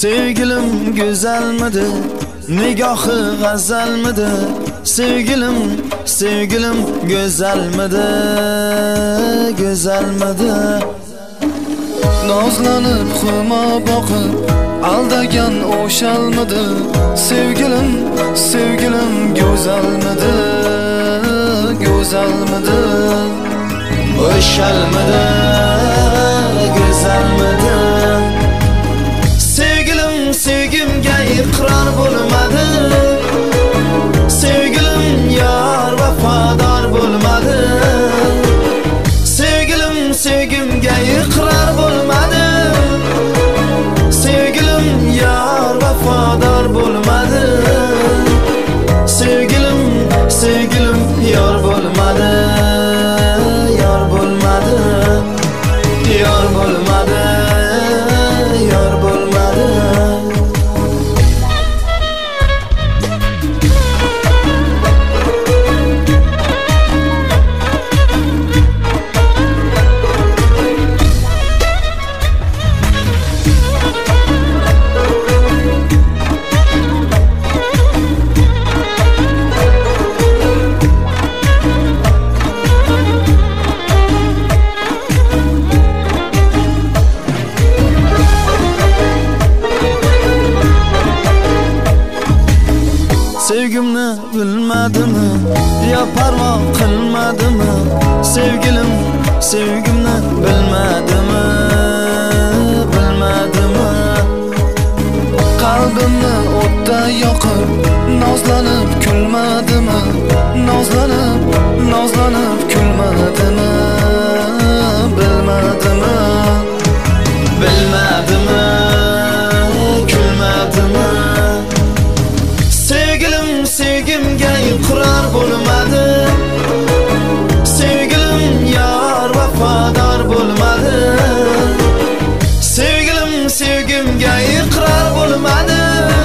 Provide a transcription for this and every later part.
Sevgilim güzelmidi, nigohi g'azalmidi? Sevgilim, sevgilim güzelmidi, güzelmidi? Nozlanib xuma boqib aldagan o'shalmidi? Sevgilim, sevgilim go'zalmidi, go'zalmidi? O'shalmidi, go'zalmidi? Sevgilim, sevgimga iqror bo'lmadi. Sevgilim yar vafodor bo'lmadi. Sevgilim, sevgimga iqror bo'lmadi. Sevgilim yar vafodor bo'lmadi. Sevgilim, sevgilim yor bo'lmadi. Yor bo'lmadi. Yor bo'lmadi. Yor bo'lmadi. Sevgimni bilmadimi, yo parvo qilmadimi? Sevgilim, sevgimni bilmadimi, bilmadimi? Qalbimni o'tda yoqib, nozlanib kulmadimi? Nozlanib, nozlanib kulmadimi? Bilmadimi? Bilmadimi? Kulmadimi? Sevgilim, sevgimga iqror bo'lmadi. Sevgilim yar vafodor bo'lmadi. Sevgilim, sevgimga iqror bo'lmadi.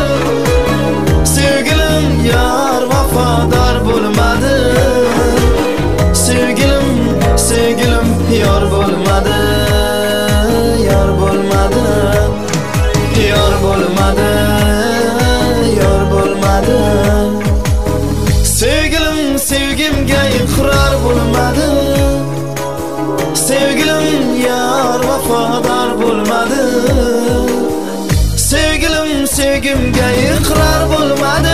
Sevgilim yar vafodor bo'lmadi. Sevgilim, sevgilim yor bo'lmadi. Yor bo'lmadi. Yor bo'lmadi. Yor bo'lmadi. Sevgilim, sevgimga iqror bo'lmadi. Sevgilim yar vafodor bo'lmadi. Sevgilim, sevgimga iqror bo'lmadi.